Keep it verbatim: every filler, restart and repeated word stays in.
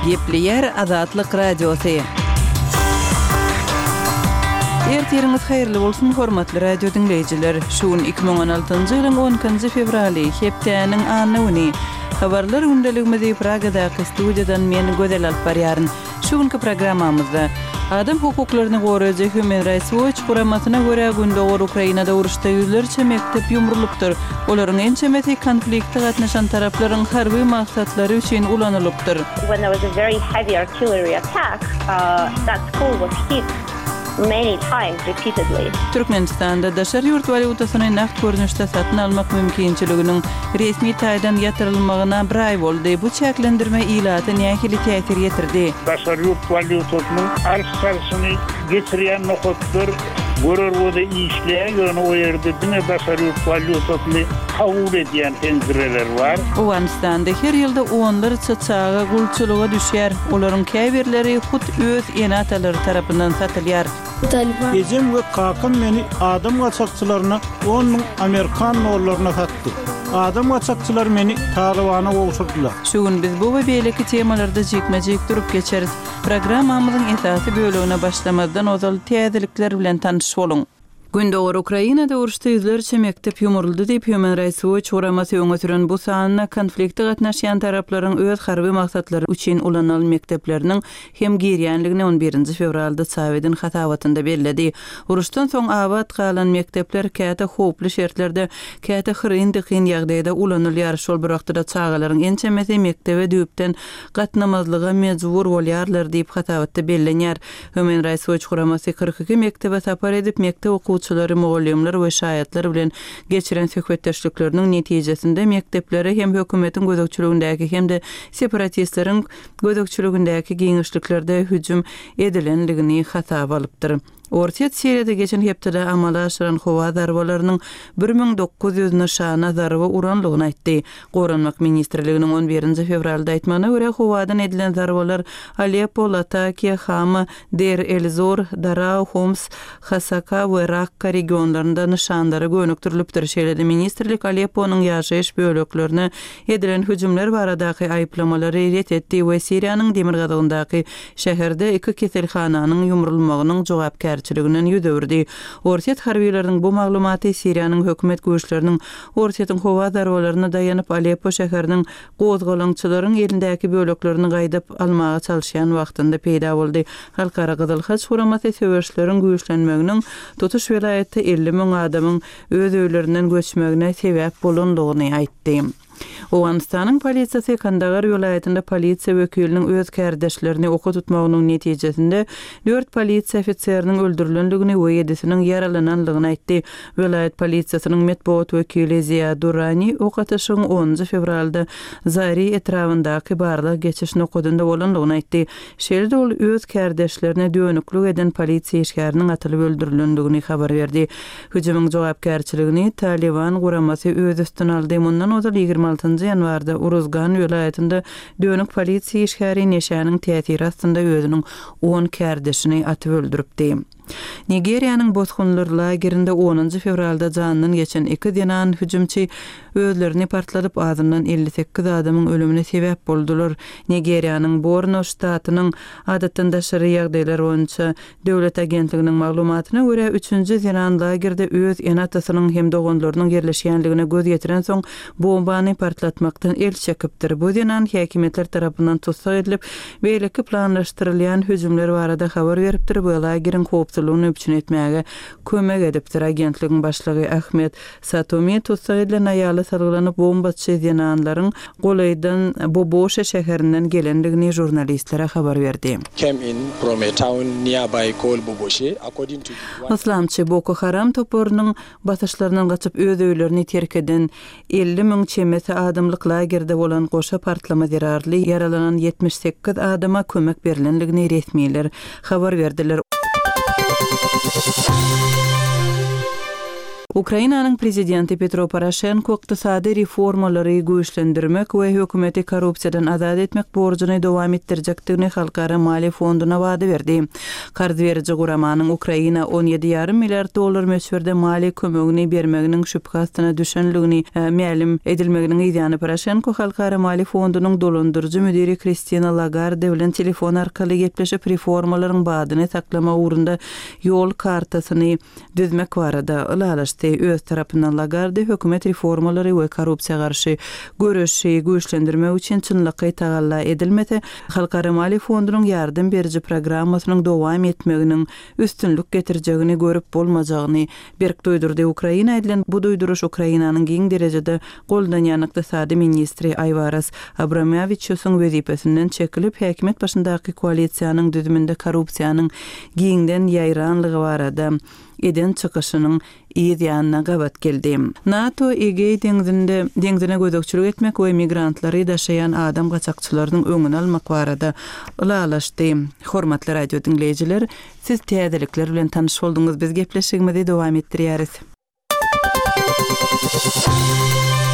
Gepleyer Azatlyk Radiosu. Ertiriniz hayırlı bolsun hormatly radio dinleyijiler. Şuun iki ming on altyncı ýylyň on ikinji fevraly hepdeniň anyny. Habarlar gündeligimizi Pragadaky studiýadan men Gözel alyp barýaryn. Şuňky programmamyzda adam hukuklaryny goraýjy Human Rights Watch guramasyna görä gündäki Ukrainada uruşda ýüzlerçe mektep ýumrulupdyr. Olaryň en çemeti konfliktde gatnaşan taraplaryň harby maksatlary üçin ulanylypdyr. When there was a very heavy artillery attack, uh, that school was hit many times repeatedly. Türkmenistanda daşar ýurt walutasyny nakt görnüşde satyn almak mümkinçiliginiň resmi taýdan ýatyrylmagyna bir ay boldy. Bu çäklendirme ilaty nähili täsir ýetirdi. Daşar ýurt walutasynyň arşasyny geçirýän nokatlar görürwede işleýän o ýerde dine daşar ýurt walutasyny kabul edýän penzireler bar. Owganistanda her ýylda onlarça çağa gulçuluga düşýär. Olaryň käbirleri hut öz enatalary tarapyndan satylýar. Ejim ve kakam meni adam gaçakçylaryna on ming Amerikan dollaryna satdy. Adam gaçakçylar meni Talibana ogşurdylar. Şuň biz bu we beýleki temalarda jekmejek durup geçeriz. Programmamyzyň esasy bölügine başlamazdan ozal täzelikler bilen tanyş bolun. Gündäki Ukrainada uruşda ýüzlerçe mektep ýumruldy diýip Human Rights Watch guramasy öňe süren bu sanyna konfliktde gatnaşýan taraplaryň öz harby maksatlary üçin ulanylan mektepleriň hem girýänligini on birinji fevralda Sowedin hatawatynda bellädi. Uruşdan soň abat galan mektepler käte hoply şertlerde, käte hyryn-dykyn ýagdaýda ulanylýar. Şol bir wagtda çağalaryň en çemeti mektebe düýpden gatnamazlyga mejbur bolýarlar diýip hatawatda bellenýär. Human Rights Watch guramasy kırk iki mektebe tapar edip mektep okuwçylary, mugallimler we şaýatlar bilen geçiren söhbetdeşlikleriniň netijesinde mekteplere hem hökümetiň gözegçiligindäki hem de separatistleriň gözegçiligindäki giňişliklerde hüjüm edilenligini hatap alypdyr. Orta Siriýada geçen hepde amala aşyran howa zarbalarynyň bir ming dokuz ýüz nişana zarba uranlygyny aýtdy. Goranmak ministrliginiň on birinji fevralda aýtmagyna görä howadan edilen zarbalar Aleppo, Latakia, Hama, Der el-Zor, Daraa, Homs, Hasaka we Rakka regionlarynda nişanlary gönükdirilipdir. Şeýledi ministrlik Alepponyň ýaşaýyş böleklerine edilen hüjümler baradaky aýplamалary ret etdi we Siriýanyň Demirgadagyndaky şäherde iki keselhananyň ýumrulmagynyň jogapkar çylygynyň ýüzürdi. Orset harbiýetleriniň bu maglumaty Siriýanyň hökümet güýçleriniň Orsetň howa zarbalaryna daýanyp Aleppo şäheriniň gozgalançylaryň elindäki böleklerini gaýdap almaga çalyşýan wagtynda peýda boldy. Halkara Gyzyl Haç guramasy söwüşleriň güýçlenmeginiň tutuş welaýatda elli ming adamyň öz öýlerinden göçmegine sebäp bolandygyny aýtdy. Owganistanyň polisiýasy Kandahar welaýatynda polisiýa wekiliniň öz kärdeşlerini oka tutmagynyň netijesinde dört polisiýa ofitseriniň öldürilenligini we ýedisiniň yaralananlygyny aýtdy. Welaýat polisiýasynyň medeniýet wekili Ziya Durrani okatyşyň onunji fevralda Zari etrawyndaky barlyk geçiş nokadynda bolanlygyny aýtdy. Şeýle ol öz kärdeşlerine dönüklik eden polisiýa işgäriniň atylyp öldürilenligini habar berdi. Hüjümyň jogapkärçiligini Taliban guramasy öz üstüne aldy. Mundan ozal ýygrimi altyncı ýanwarda Uruzgan welaýatynda dönük polisiýa işgäri neşäniň täsiri astynda özüniň on kärdeşini atyp öldüripdi. Nigeriýanyň bozgunlar lagerinde onunji fevralda janyny geçen iki denan hüjümçi özlerini partladyp azyndan elli sekiz adamyň ölümine sebäp boldular. Nigeriýanyň Borno ştatynyň adatynda şery ýagdaýlar boýunça döwlet agentliginiň maglumatyna görä üçünji denan lagerde öz enatasynyň hem doganlarynyň yerleşýänligine göz ýetiren soň bombany partlatmakdan el çekipdir. Bu denan häkimetler tarapyndan tutsak edilip beýleki planlaşdyrylýan hüjümler barada habar beripdir. Bu lageriň howpsuzlygyny üçin etmäge kömek edipdir. Agentligiň başlygy Ahmet Satomi tutsak edilen aýaly sargylanyp bomba çeýenanlaryň golaýdan Bobosha şäherinden gelendigini jurnalistlere habar berdi. Came in from a town nearby called Bobosha. According to Islamçy Boko Haram toporunun basyşlarynyň gaçyp öz öýlerini terk eden elli ming çemeti adamlyk lagerde bolan goşa partlama zerarly yaralanan yetmiş sekiz adama kömek berilenligini resmiýetler habar berdiler. Ukrainanyň prezidenti Petro Poroshenko ykdysady reformalary güýçlendirmek we hökümeti korrupsiýadan azad etmek borjuny dowam etdirjekdigini Halkara Maliýe Fonduna wada berdi. Karz beriji guramanyň Ukraina on ýedi ýarym milliard dollar möçberde mali kömegini bermeginiň şüphasyna düşenligini ma'lum edilmeginiň ýa-ni Poroshenko Halkara Maliýe Fondunyň dolandyrjy müdiri Kristina Lagarde bilen telefon arkaly gepleşip reformalaryň badyny saklamak ugrunda ýol kartasyny düzmek barada ulalaşdy. Öz tarapyndan Lagarde hökümet reformalary we korrupsiýa garşy görüşi güýçlendirmek üçin çynlygy tagalla edilmese, Halkara Maliýe Fondunyň ýardym beriji programmasynyň dowam etmeginiň üstünlük getirjegini görüp bolmajagyny berk doýdurdy. Ukraina edilen bu doýduruş Ukrainanyň giň derejede goldanýan ykdysady ministri Ayvaras Abramovičiusyň wezipesinden çekilip häkimet başyndaky koalisiýanyň düzüminde korrupsiýanyň giňden ýaýranlygy barada eden çykyşynyň ýa-ni gabat geldi. NATO Egey deňizinde deňizine gözükçülük etmek we migrantlary daşayan adam gaçakçylarynyň öňüni almak barada ulalaşdy. Hormatly radio dinleýijiler, siz täzelikler bilen tanyş bolduňyz. Biz gepleşigimizi dowam etdirýäris.